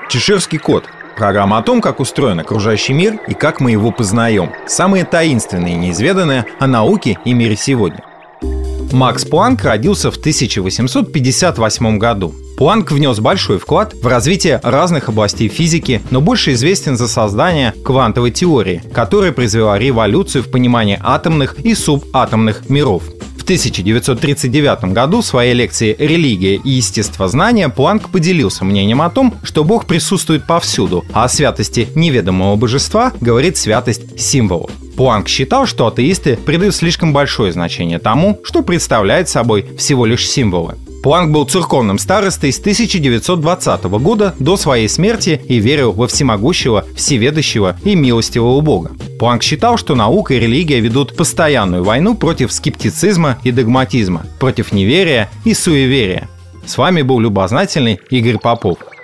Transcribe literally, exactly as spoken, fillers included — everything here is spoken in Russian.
Чеширский кот. Программа о том, как устроен окружающий мир и как мы его познаем. Самые таинственные и неизведанные о науке и мире сегодня. Макс Планк родился в тысяча восемьсот пятьдесят восьмом году. Планк внес большой вклад в развитие разных областей физики, но больше известен за создание квантовой теории, которая произвела революцию в понимании атомных и субатомных миров. В тысяча девятьсот тридцать девятом году в своей лекции «Религия и естествознание» Планк поделился мнением о том, что Бог присутствует повсюду, а о святости неведомого божества говорит святость символов. Планк считал, что атеисты придают слишком большое значение тому, что представляет собой всего лишь символы. Планк был церковным старостой с тысяча девятьсот двадцатого года до своей смерти и верил во всемогущего, всеведущего и милостивого Бога. Планк считал, что наука и религия ведут постоянную войну против скептицизма и догматизма, против неверия и суеверия. С вами был любознательный Игорь Попов.